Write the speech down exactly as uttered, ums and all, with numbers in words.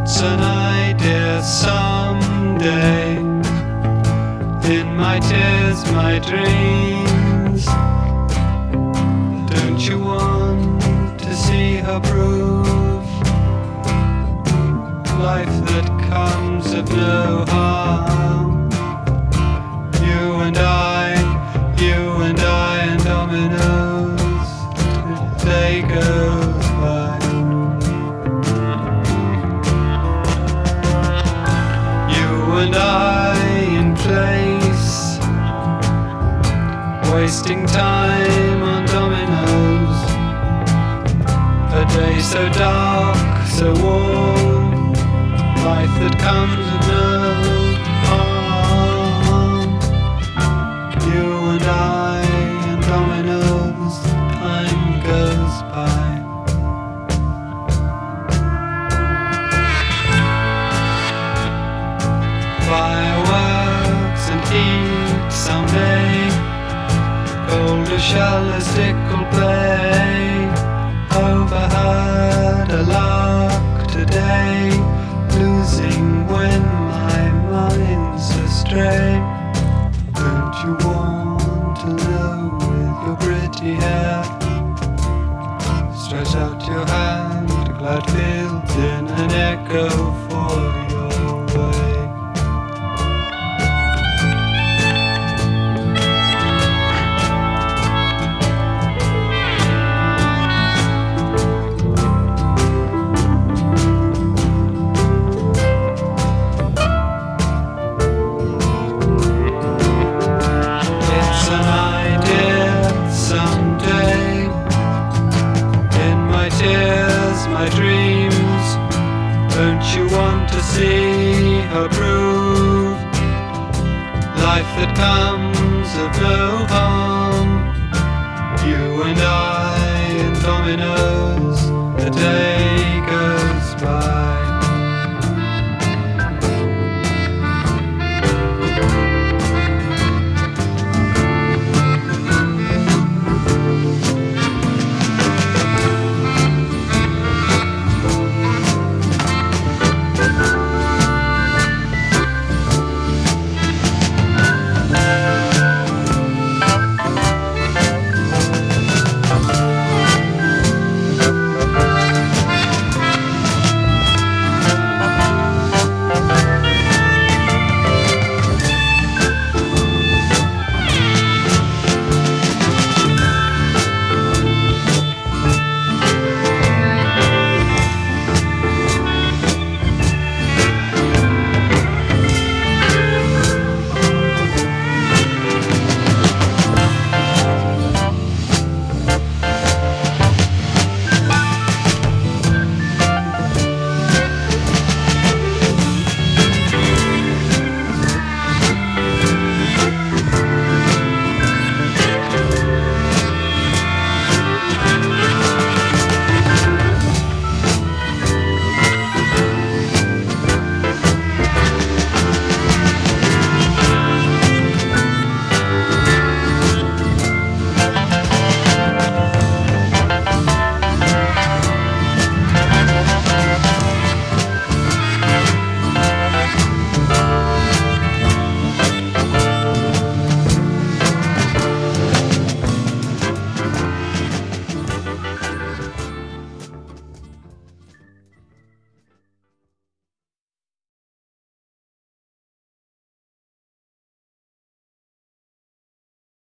It's an idea someday. In my tears, my dreams. Don't you want to see her prove life that comes of no harm? You and I, you and I and dominoes, the day goes by. You and I in place, wasting time on dominoes. A day so dark, so warm, life that comes of no harm. You and I and dominoes, time goes by. Fireworks and heat someday, colder shallow stick'll play. Overheard a lark today, losing when my mind's astray. Don't you want to know with your pretty hair? Stretch out your hand, glad fields in an echo for your way. My dreams, don't you want to see her prove life that comes of no harm? You and I in dominoes, the day